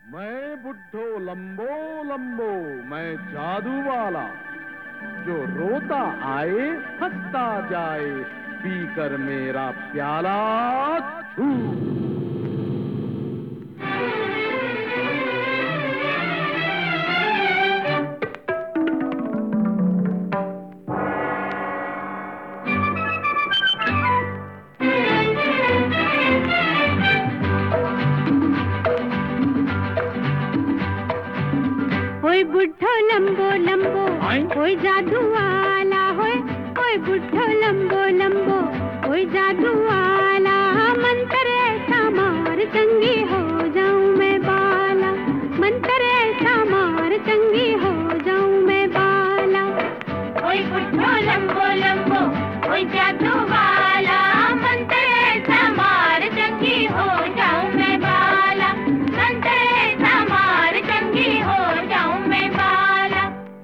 मैं बुड्ढो लंबो लंबो, मैं जादू वाला, जो रोता आए हंसता जाए, पीकर मेरा प्याला छू। ओए बुड्ढो लंबो लंबो, ओए जादू वाला, होए ओए बुड्ढो लंबो लंबो, ओए जादू वाला, मंत्र ऐसा मार चंगी हो जाऊं मैं बाला, मंत्र ऐसा मार चंगी हो जाऊं मैं बाला। ओए बुड्ढो लंबो लंबो, ओए जादू वाला, मंत्र ऐसा मार चंगी हो जाऊं मैं बाला, मंत्र ऐसा मार चंगी हो जाऊं मैं बाला।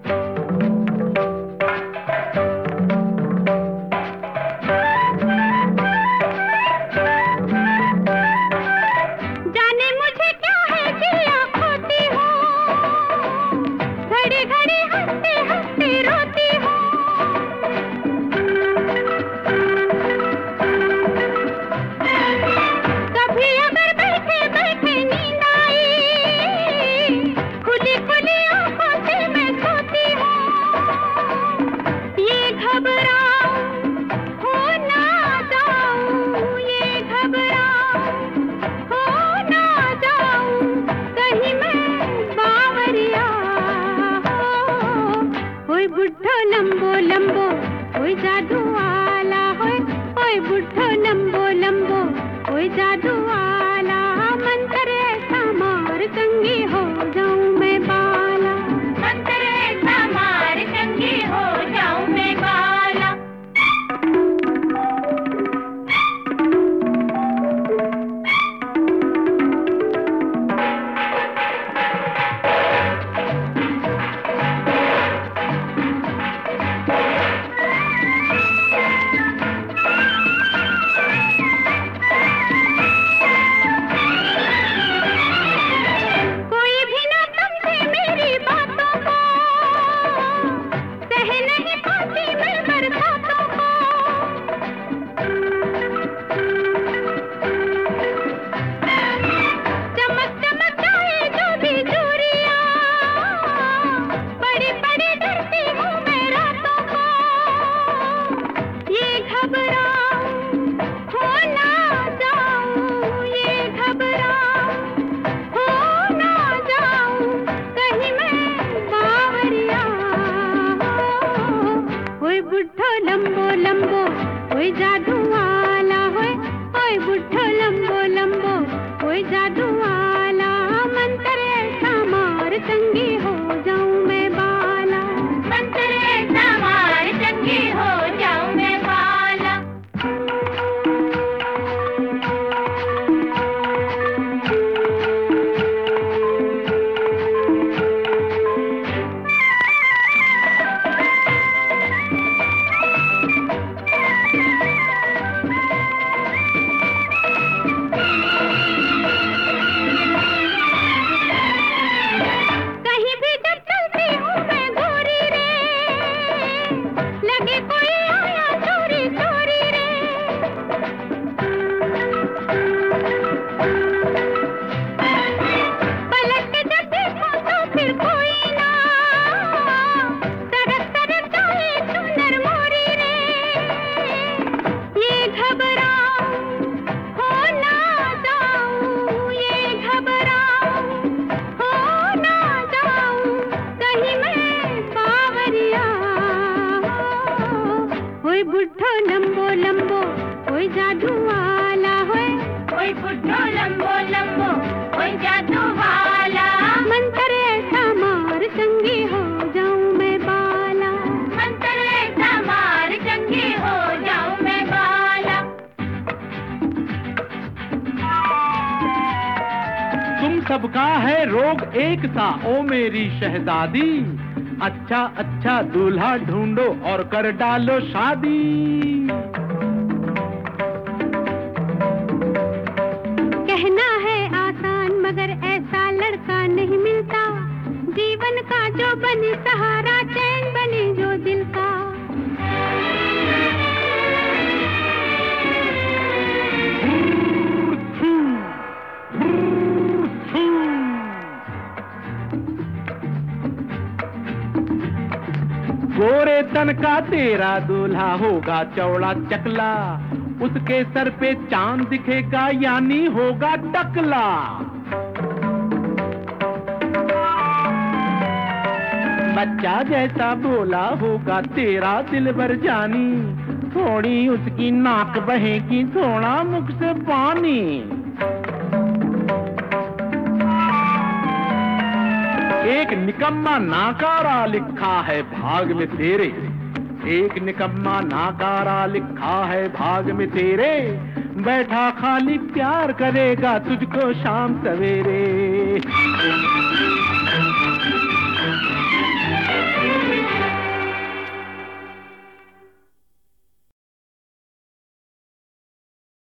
जाने मुझे क्या है चिड़िया खोती हो, घड़ी घड़ी हंसते हंसते रोती हो। कभी अगर बैठे बैठे नींद आई, खुली खुली आंखों से मैं सोती हूँ। ये घबराऊं हो ना जाऊं, ये घबराऊं हो ना जाऊं, कहीं मैं बावरिया हो। ओए बुड्ढो लंबो लंबो, ओए जादू वाला, होए ओए बुड्ढो लंबो लंबो, ओए जादू वाला, मंत्र ऐसा मार चंगी हो जाऊं मैं बाला, मंत्र ऐसा मार चंगी हो जाऊं मैं बाला। कोई भी ना समझे मेरी बातों को, सह नहीं पाती मैं बरसातों को। चमक चमक जाए जो भी चूड़ियां, बड़ी बड़ी डरती हूँ मैं रातों को। ये घबराऊं हो ना जाऊं, ये घबराऊं हो ना जाऊं, कहीं मैं बावरिया हो। ओए बुड्ढो लंबो लंबो, ओए जादू वाला, होए ओए बुड्ढो लंबो लंबो, ओए जादू वाला, मंत्र ऐसा मार चंगी हो जाऊं मैं बाला, मंत्र ऐसा मार चंगी हो जाऊं मैं बाला। कहीं भी जब चलती हूँ मैं गोरी रे, लगे कोई आया चोरी चोरी रे। पलट के जब देखो तो फिर कोई ना, तरफ तरफ जाए सुंदर मोरी रे। ये घबराऊं हो ना जाऊं, ये घबराऊं हो ना जाऊं, कहीं मैं बावरिया हो। ओए बुड्ढो लंबो लंबो, ओए जादू वाला, होए ओए बुड्ढो लंबो लंबो, ओए जादू वाला, मंत्र ऐसा मार चंगी हो जाऊं मैं बाला, मंत्र ऐसा मार चंगी हो जाऊं मैं बाला। तुम सबका है रोग एक सा ओ मेरी शहजादी, अच्छा अच्छा दूल्हा ढूंढो और कर डालो शादी। कहना है आसान मगर ऐसा लड़का सहारा चैन बने जो दिल का। गोरे तन का तेरा दूल्हा होगा चौड़ा चकला, उसके सर पे चांद दिखेगा यानी होगा टकला। बच्चा जैसा बोला होगा तेरा दिल भर जानी, थोड़ी उसकी नाक बहेगी थोड़ा मुख से पानी। एक निकम्मा नाकारा लिखा है भाग में तेरे, एक निकम्मा नाकारा लिखा है भाग में तेरे, बैठा खाली प्यार करेगा तुझको शाम सवेरे।